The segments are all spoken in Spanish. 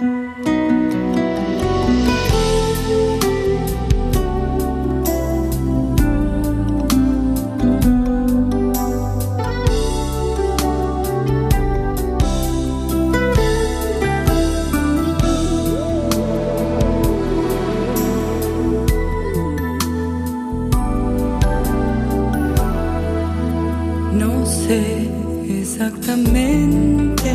No sé exactamente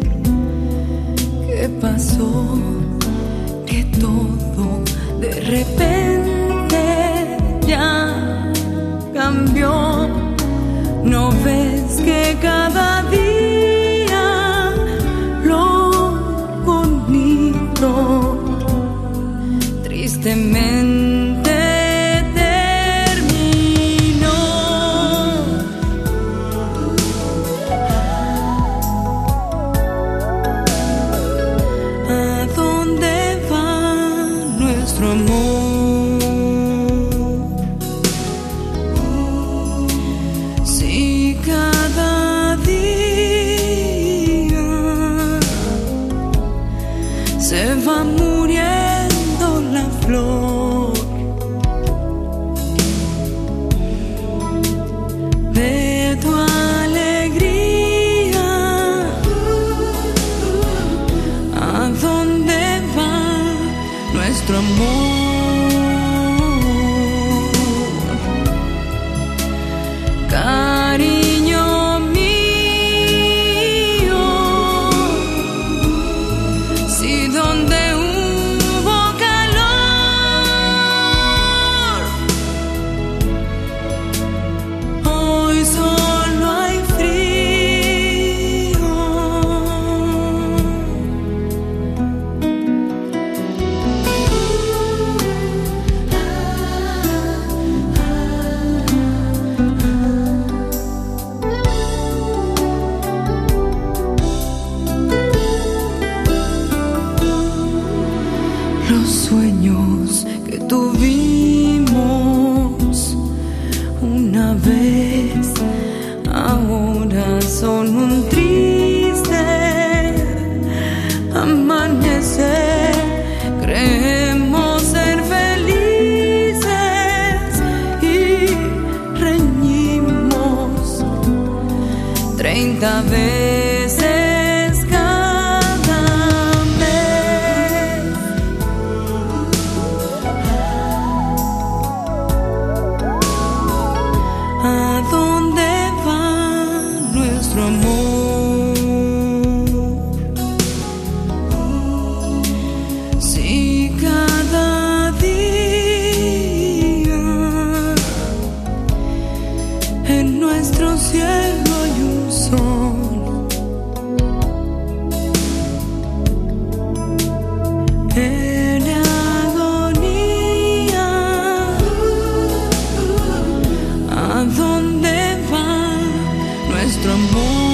qué pasó, que todo de repente ya cambió. No ves que cada día lo bonito tristemente nuestro amor? Si cada día se va muriendo la flor de tu alegría, ¿a dónde va nuestro amor? Cariño mío, si donde hubo calor, hoy solo hay frío. Los sueños que tuvimos una vez ahora son un triste amanecer. Creemos ser felices y reñimos 30 veces. ¿A dónde va nuestro amor? Si cada día en nuestro cielo hay un sol, en agonía, ¿a dónde va nuestro amor?